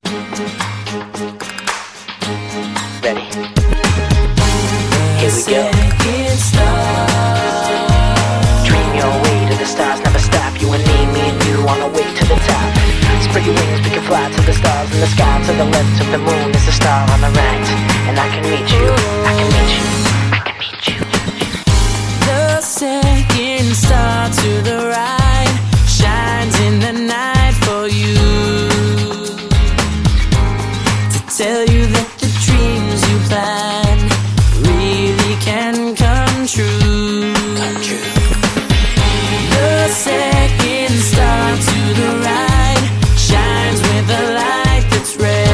Ready? Here we go. Dream your way to the stars, never stop. You and me and you on the way to the top. Spread your wings, we can fly to the stars in the sky. To the left of the moon is a star on the right. And I can meet you, I can meet you, I can meet you. The second star to the right shines in the night for you, to tell you that the dreams you plan really can come true. Come true. The second star to the right shines with a light that's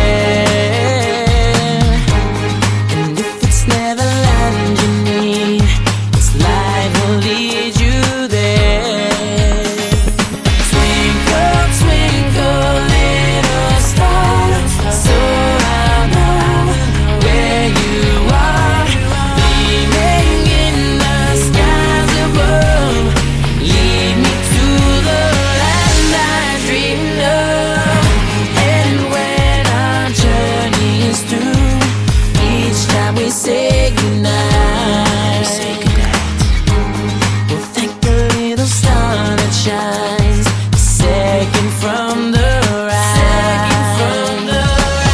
red. And if it's Neverland you need, its light will lead you there. Twinkle, twinkle, little star, so I'll know where you are, gleaming in the skies above. Lead me to the land I dreamed of. And when our journey is through, each time we say goodnight, we'll thank the little star that shines a second from the right. The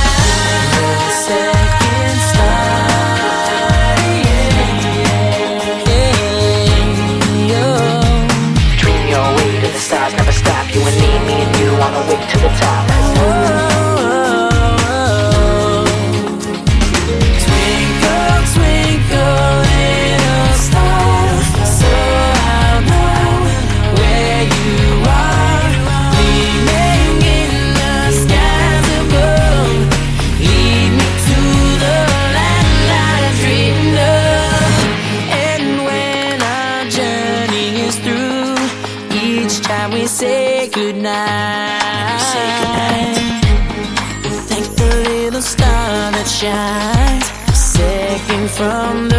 second star, Dream your way to the stars, never stop. You and me and you on the way to the top. Twinkle, twinkle, little star, so I'll know where you are, gleaming in the skies above. Lead me to the land I dreamed of. And when our journey is through, each time we say goodnight, we'll thank the little star that shines a second from